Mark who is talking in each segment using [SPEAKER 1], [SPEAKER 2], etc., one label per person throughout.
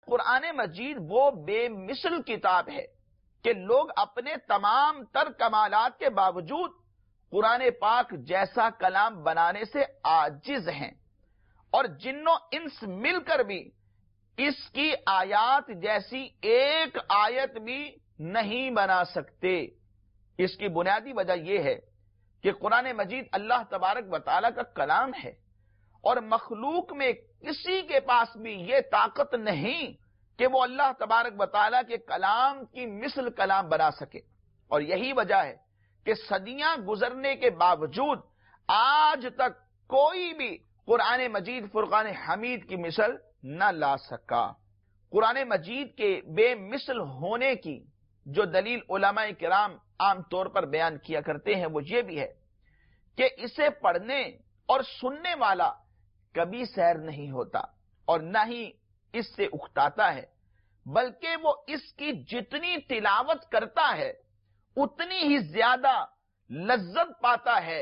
[SPEAKER 1] قرآن مجید وہ بے مثل کتاب ہے کہ لوگ اپنے تمام تر کمالات کے باوجود قرآن پاک جیسا کلام بنانے سے عاجز ہیں، اور جن و انس مل کر بھی اس کی آیات جیسی ایک آیت بھی نہیں بنا سکتے۔ اس کی بنیادی وجہ یہ ہے کہ قرآن مجید اللہ تبارک و تعالیٰ کا کلام ہے، اور مخلوق میں کسی کے پاس بھی یہ طاقت نہیں کہ وہ اللہ تبارک و تعالیٰ کے کلام کی مثل کلام بنا سکے۔ اور یہی وجہ ہے کہ صدیاں گزرنے کے باوجود آج تک کوئی بھی قرآن مجید فرقان حمید کی مثل نہ لا سکا۔ قرآن مجید کے بے مثل ہونے کی جو دلیل علماء کرام عام طور پر بیان کیا کرتے ہیں وہ یہ بھی ہے کہ اسے پڑھنے اور سننے والا کبھی سیر نہیں ہوتا اور نہ ہی اس سے اکتاتا ہے، بلکہ وہ اس کی جتنی تلاوت کرتا ہے اتنی ہی زیادہ لذت پاتا ہے،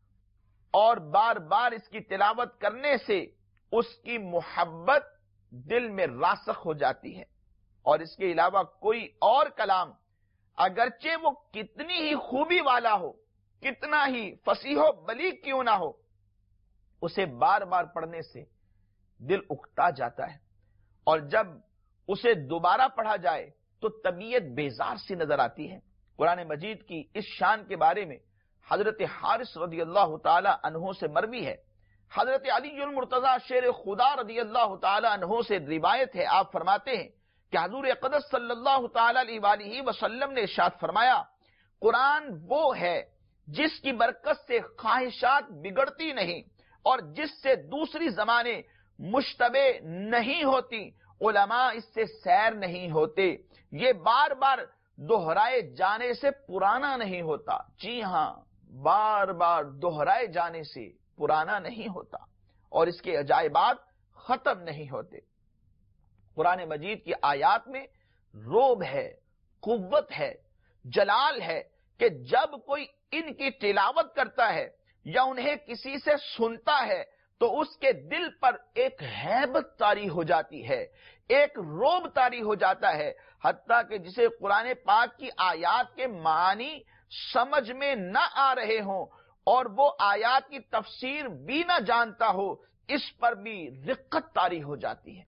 [SPEAKER 1] اور بار بار اس کی تلاوت کرنے سے اس کی محبت دل میں راسخ ہو جاتی ہے۔ اور اس کے علاوہ کوئی اور کلام اگرچہ وہ کتنی ہی خوبی والا ہو، کتنا ہی فصیح و بلیغ کیوں نہ ہو، اسے بار بار پڑھنے سے دل اکتا جاتا ہے، اور جب اسے دوبارہ پڑھا جائے تو طبیعت بیزار سی نظر آتی ہے۔ قرآن مجید کی اس شان کے بارے میں حضرت حارث رضی اللہ تعالی عنہ سے مروی ہے، حضرت علی المرتضی شیر خدا رضی اللہ تعالی عنہ سے روایت ہے، آپ فرماتے ہیں کہ حضور اقدس صلی اللہ تعالی علیہ وآلہ وسلم نے ارشاد فرمایا، قرآن وہ ہے جس کی برکت سے خواہشات بگڑتی نہیں اور جس سے دوسری زبانیں مشتبہ نہیں ہوتی، علماء اس سے سیر نہیں ہوتے، یہ بار بار دہرائے جانے سے پرانا نہیں ہوتا۔ جی ہاں، بار بار دہرائے جانے سے پرانا نہیں ہوتا، اور اس کے عجائبات ختم نہیں ہوتے۔ قرآن مجید کی آیات میں روب ہے، قوت ہے، جلال ہے کہ جب کوئی ان کی تلاوت کرتا ہے یا انہیں کسی سے سنتا ہے تو اس کے دل پر ایک ہیبت طاری ہو جاتی ہے، ایک روب طاری ہو جاتا ہے، حتیٰ کہ جسے قرآن پاک کی آیات کے معنی سمجھ میں نہ آ رہے ہوں اور وہ آیات کی تفسیر بھی نہ جانتا ہو، اس پر بھی رقت طاری ہو جاتی ہے۔